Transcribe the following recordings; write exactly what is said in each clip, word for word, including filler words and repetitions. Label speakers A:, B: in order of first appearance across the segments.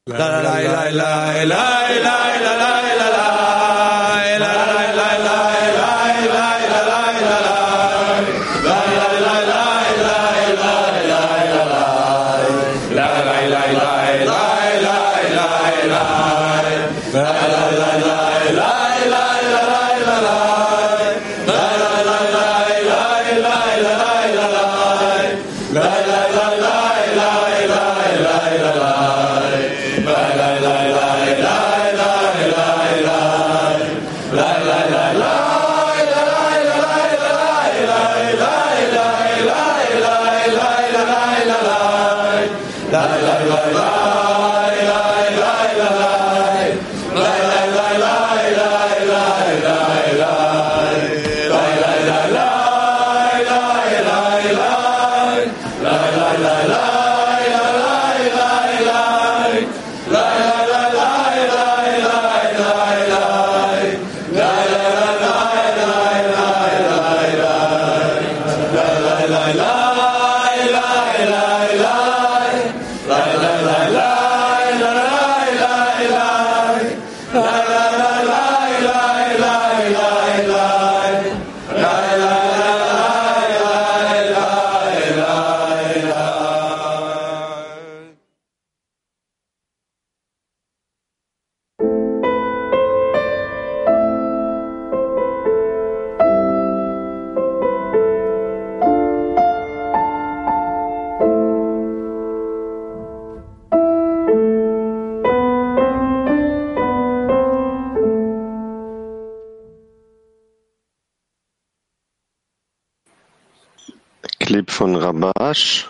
A: Clip von Rabash.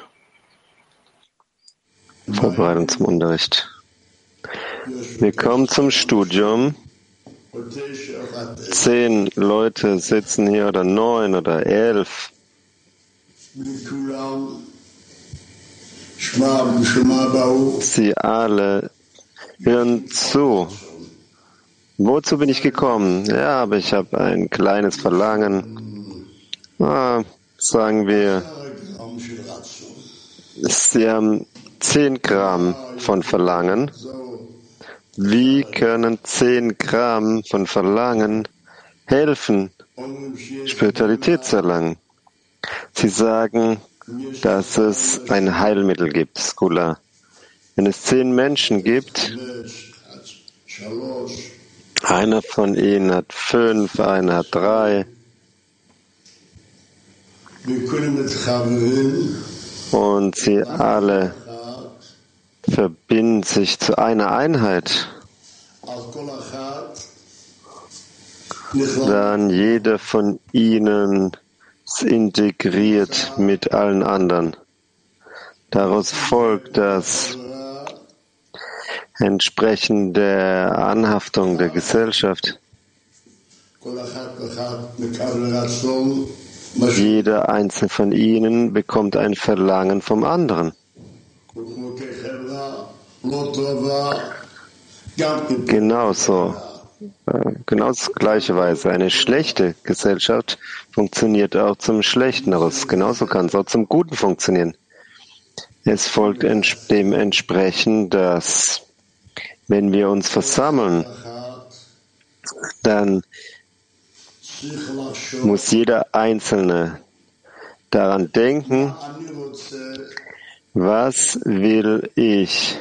A: Vorbereitung zum Unterricht. Wir kommen zum Studium. Zehn Leute sitzen hier oder neun oder elf. Sie alle hören zu. Wozu bin ich gekommen? Ja, aber ich habe ein kleines Verlangen. Ah, sagen wir, Sie haben zehn Gramm von Verlangen. Wie können zehn Gramm von Verlangen helfen, Spiritualität zu erlangen? Sie sagen, dass es ein Heilmittel gibt, Skula. Wenn es zehn Menschen gibt, einer von ihnen hat fünf, einer hat drei, und sie alle verbinden sich zu einer Einheit, dann jeder von ihnen ist integriert mit allen anderen. Daraus folgt, dass entsprechend der Anhaftung der Gesellschaft jeder einzelne von ihnen bekommt ein Verlangen vom anderen. Genauso, genauso gleiche Weise. Eine schlechte Gesellschaft funktioniert auch zum Schlechten aus. Genauso kann es auch zum Guten funktionieren. Es folgt dementsprechend, dass wenn wir uns versammeln, dann muss jeder Einzelne daran denken, was will ich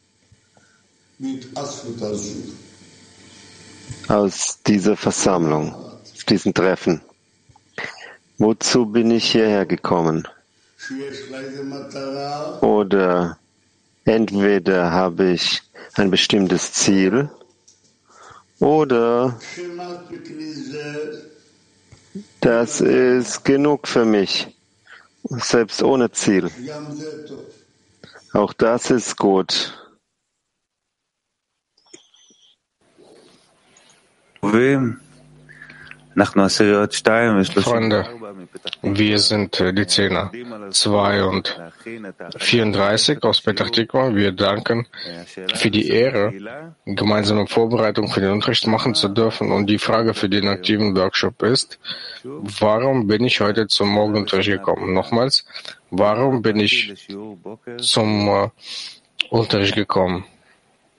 A: aus dieser Versammlung, aus diesem Treffen? Wozu bin ich hierher gekommen? Oder entweder habe ich ein bestimmtes Ziel, oder das ist genug für mich, selbst ohne Ziel. Auch das ist gut.
B: Freunde, wir sind die Zehner, zwei und vierunddreißig aus Petach Tikva. Wir danken für die Ehre, gemeinsame Vorbereitung für den Unterricht machen zu dürfen. Und die Frage für den aktiven Workshop ist, warum bin ich heute zum Morgenunterricht gekommen? Nochmals, warum bin ich zum äh, Unterricht gekommen?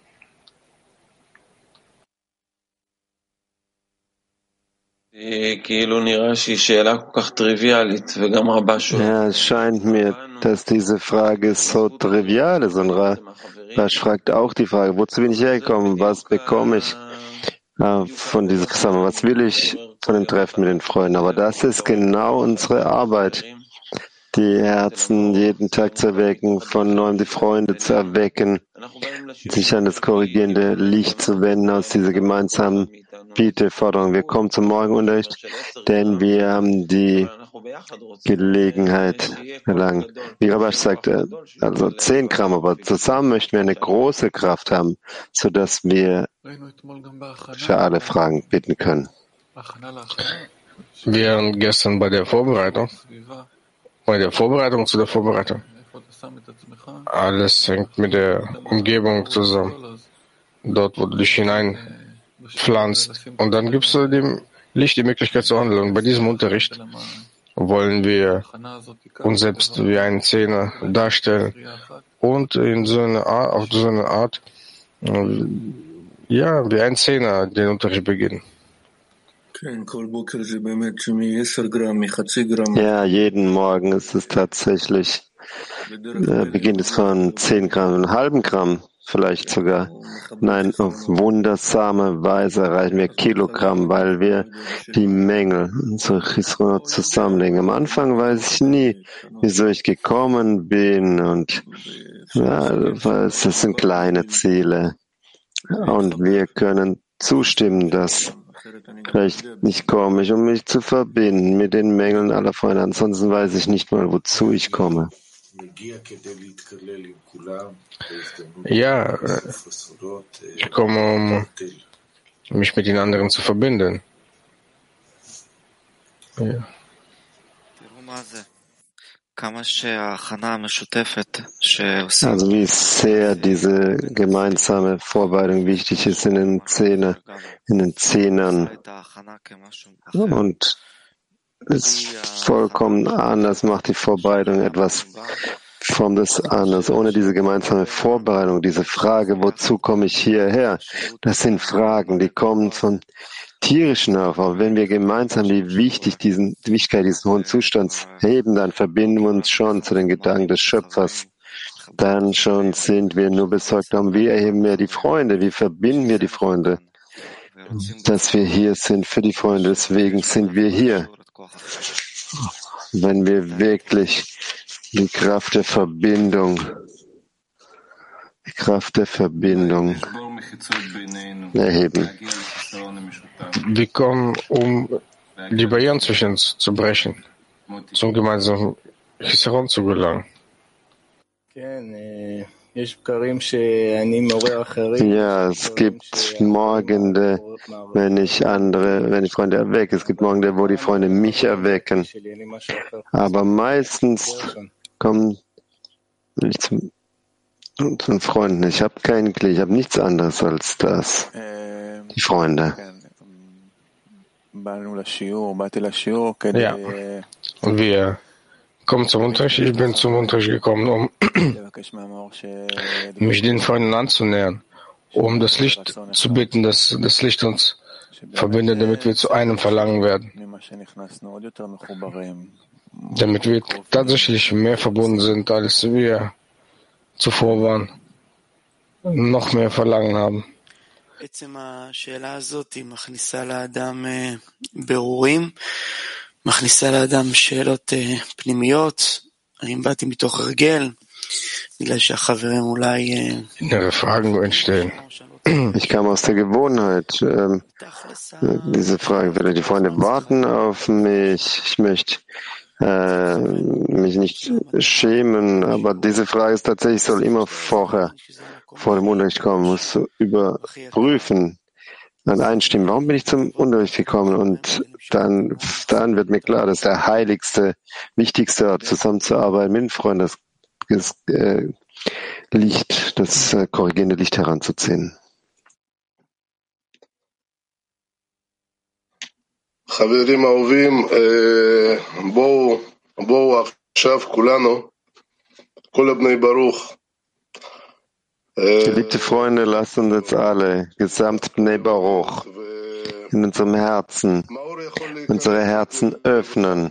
A: Ja, es scheint mir, dass diese Frage so trivial ist. Und Rasch fragt auch die Frage, wozu bin ich hergekommen? Was bekomme ich äh, von diesem Zusammenhang? Was will ich von dem Treffen mit den Freunden? Aber das ist genau unsere Arbeit, die Herzen jeden Tag zu erwecken, von neuem die Freunde zu erwecken, sich an das korrigierende Licht zu wenden aus dieser gemeinsamen Bitte-Forderung. Wir kommen zum Morgenunterricht, denn wir haben die Gelegenheit erlangen. Wie Rabash sagt, also zehn Gramm, aber zusammen möchten wir eine große Kraft haben, sodass wir für alle Fragen bitten können.
B: Wir waren gestern bei der Vorbereitung, bei der Vorbereitung zu der Vorbereitung. Alles hängt mit der Umgebung zusammen. Dort, wo du dich hineinpflanzt. Und dann gibst du dem Licht die Möglichkeit zu handeln. Und bei diesem Unterricht wollen wir uns selbst wie einen Zehner darstellen und in so einer Art, auf so eine Art, ja, wie ein Zehner den Unterricht beginnen.
A: Ja, jeden Morgen ist es tatsächlich, äh, beginnt es von zehn Gramm, einem halben Gramm vielleicht sogar. Nein, auf wundersame Weise erreichen wir Kilogramm, weil wir die Mängel unserer Chisronot zusammenlegen. Am Anfang weiß ich nie, wieso ich gekommen bin und ja, das sind kleine Ziele. Und wir können zustimmen, dass vielleicht nicht komme ich, um mich zu verbinden mit den Mängeln aller Freunde. Ansonsten weiß ich nicht mal, wozu ich komme.
B: Ja, ich komme, um mich mit den anderen zu verbinden. Ja.
A: Also wie sehr diese gemeinsame Vorbereitung wichtig ist in den Zehner, in den Zehnern. Und es ist vollkommen anders, macht die Vorbereitung etwas von das anders. Ohne diese gemeinsame Vorbereitung, diese Frage, wozu komme ich hierher? Das sind Fragen, die kommen von tierischen auf. Aber wenn wir gemeinsam die, wichtig, diesen, die Wichtigkeit dieses hohen Zustands heben, dann verbinden wir uns schon zu den Gedanken des Schöpfers. Dann schon sind wir nur besorgt darum, wie erheben wir die Freunde, wie verbinden wir die Freunde, dass wir hier sind für die Freunde. Deswegen sind wir hier. Wenn wir wirklich die Kraft der Verbindung, die Kraft der Verbindung erheben.
B: Wir kommen, um die Barrieren zwischen uns zu brechen, zum gemeinsamen Chisaron zu gelangen.
A: Ja, es gibt Morgende, wenn ich andere, wenn ich Freunde erwecke. Es gibt Morgende, wo die Freunde mich erwecken. Aber meistens kommen ich zum, zum Freunden. Ich habe keinen Kli, ich habe nichts anderes als das. Die Freunde.
B: Ja, und wir kommen zum Unterricht. Ich bin zum Unterricht gekommen, um mich den Freunden anzunähern, um das Licht zu bitten, dass das Licht uns verbindet, damit wir zu einem Verlangen werden, damit wir tatsächlich mehr verbunden sind, als wir zuvor waren, noch mehr Verlangen haben.
C: עצם השאלה הזאת היא מכניסה לאדם ברורים, מכניסה לאדם שאלות פנימיות, האם באתי מתוך הרגל, בגלל שהחברים אולי...
B: Innere Fragen entstehen.
A: Ich kam aus der Gewohnheit. Ähm, diese Frage, will die Freunde warten auf mich? Ich möchte äh, mich nicht schämen, aber diese Frage ist tatsächlich, soll immer vorher vor dem Unterricht kommen, muss überprüfen und einstimmen. Warum bin ich zum Unterricht gekommen? Und dann, dann wird mir klar, dass der heiligste, wichtigste Ort, zusammenzuarbeiten mit den Freunden, das, das äh, Licht, das äh, korrigierende Licht heranzuziehen.
D: חברים אהובים, בואו, בואו עכשיו כולנו, כל בני ברוך.
A: Geliebte Freunde, lasst uns jetzt alle, gesamt Bnei Baruch, in unserem Herzen, unsere Herzen öffnen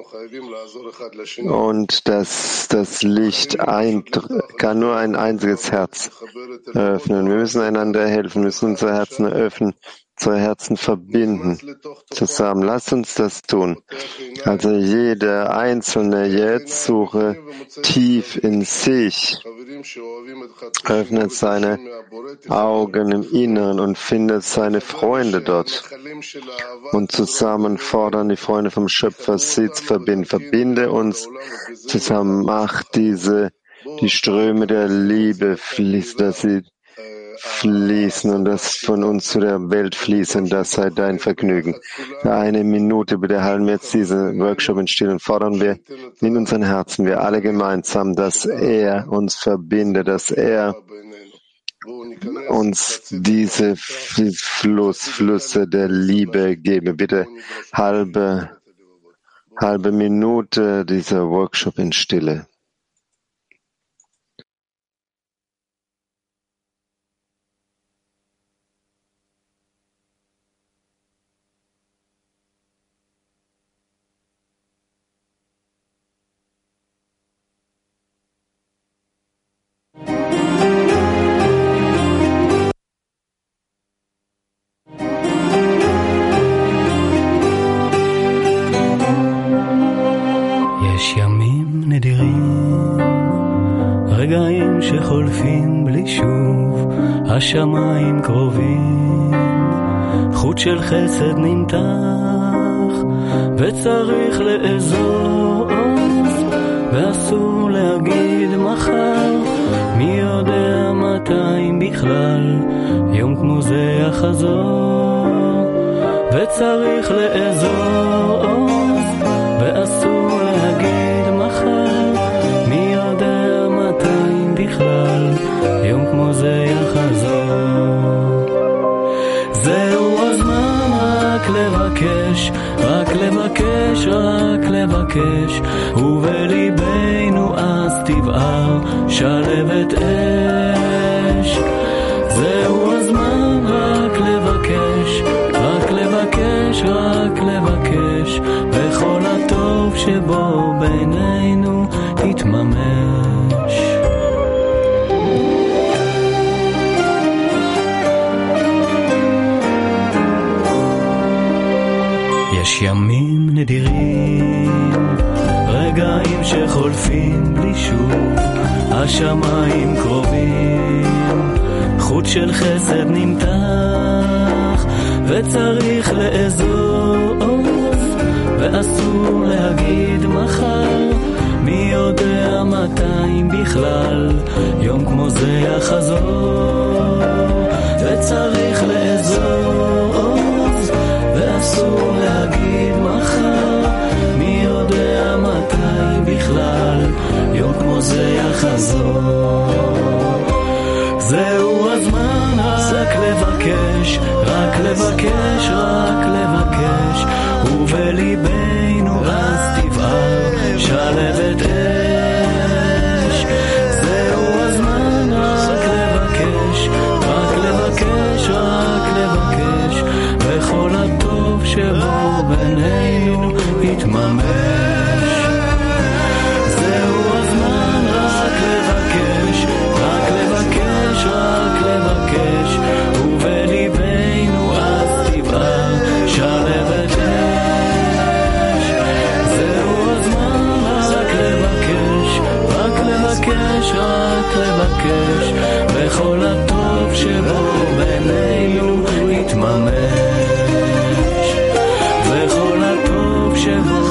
A: und das, das Licht eindr- kann nur ein einziges Herz öffnen. Wir müssen einander helfen, wir müssen unsere Herzen öffnen, unsere Herzen verbinden zusammen. Lasst uns das tun. Also jeder Einzelne jetzt suche tief in sich, öffnet seine Augen im Inneren und findet seine Freunde dort. Und zusammen fordern die Freunde vom Schöpfer, sie zu verbinden. Verbinde uns zusammen, mach diese, die Ströme der Liebe fließen, dass sie fließen und das von uns zu der Welt fließen, das sei dein Vergnügen. Für eine Minute bitte halten wir jetzt diesen Workshop in Stille und fordern wir in unseren Herzen, wir alle gemeinsam, dass er uns verbindet, dass er uns diese Fluss, Flüsse der Liebe gebe. Bitte halbe, halbe Minute dieser Workshop in Stille.
E: יש ימים נדירים, רגעים שחולפים בלי שוב, השמיים קרובים, חוט של חסד נמתח, וצריך לאזור, ואסור להגיד מחר, מי יודע מתי בכלל, יום כמו זה יחזור, וצריך לאזור, ואסור להגיד מחר, מי יודע מתי בכלל, יום כמו זה יחזור. זהו הזמן רק לבקש, רק לבקש, רק לבקש, ובליבנו אז תבער שלבת אש. זהו הזמן רק לבקש, רק לבקש, רק לבקש, וכל הטוב שבו בינינו יתממש. יש ימים נדירים, רגעים שחולפים בלי שוב, השמיים קרובים, חוט של חסד נמתח, וצריך לאזור, ואסור להגיד מחר, מי יודע מתי בכלל, יום כמו זה יחזור, וצריך לאזור, ואסור להגיד מחר, מי יודע מתי בכלל, יום כמו זה יחזור. זהו הזמן רק לבקש, רק לבקש, רק לבקש, ובליבנו אז תבער שלבת אש. זהו הזמן רק לבקש, רק לבקש, רק לבקש, וכל הטוב שבו בינינו יתממש. זהו הזמן רק לבקש, רק לבקש, רק לבקש, ובליבנו אז תבער שלבת אש. זהו הזמן רק לבקש, רק לבקש, רק לבקש, וכל הטוב שבו בינינו יתממש. וכל הטוב שבו